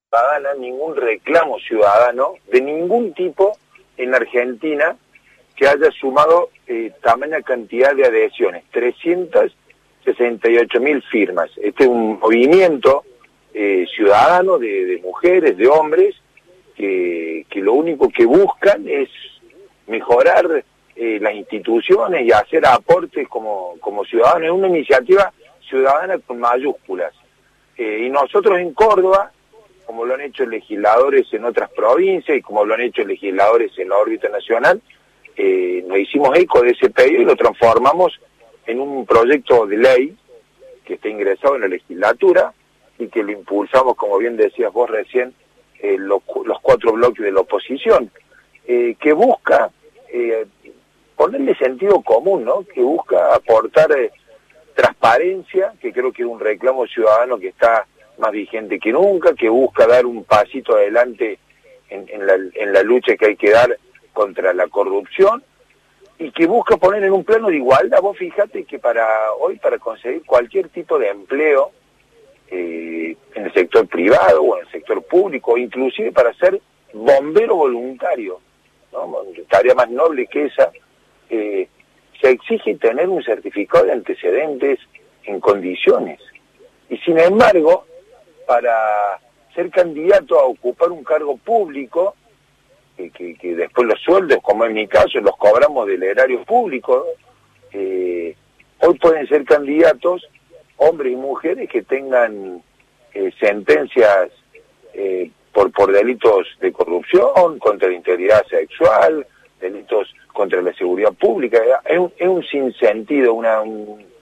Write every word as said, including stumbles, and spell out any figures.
ciudadana, ningún reclamo ciudadano de ningún tipo en Argentina que haya sumado eh, tamaña cantidad de adhesiones, trescientas sesenta y ocho mil firmas. Este es un movimiento eh, ciudadano de, de mujeres, de hombres, que, que lo único que buscan es mejorar eh, las instituciones y hacer aportes como, como ciudadanos. Es una iniciativa ciudadana con mayúsculas. Eh, y nosotros en Córdoba, como lo han hecho legisladores en otras provincias y como lo han hecho legisladores en la órbita nacional, eh, nos hicimos eco de ese pedido y lo transformamos en un proyecto de ley que está ingresado en la legislatura y que lo impulsamos, como bien decías vos recién, eh, los, los cuatro bloques de la oposición, eh, que busca eh, ponerle sentido común, ¿no? Que busca aportar eh, transparencia, que creo que es un reclamo ciudadano que está más vigente que nunca, que busca dar un pasito adelante en, en, la, en la lucha que hay que dar contra la corrupción, y que busca poner en un plano de igualdad. Vos fíjate que para hoy, para conseguir cualquier tipo de empleo eh, en el sector privado o en el sector público, o inclusive para ser bombero voluntario, ¿no? Tarea más noble que esa, eh, se exige tener un certificado de antecedentes en condiciones. Y sin embargo, para ser candidato a ocupar un cargo público, que, que, que después los sueldos, como en mi caso, los cobramos del erario público, eh, hoy pueden ser candidatos hombres y mujeres que tengan eh, sentencias eh, por, por delitos de corrupción, contra la integridad sexual, delitos contra la seguridad pública. Es un, es un sinsentido, una, un,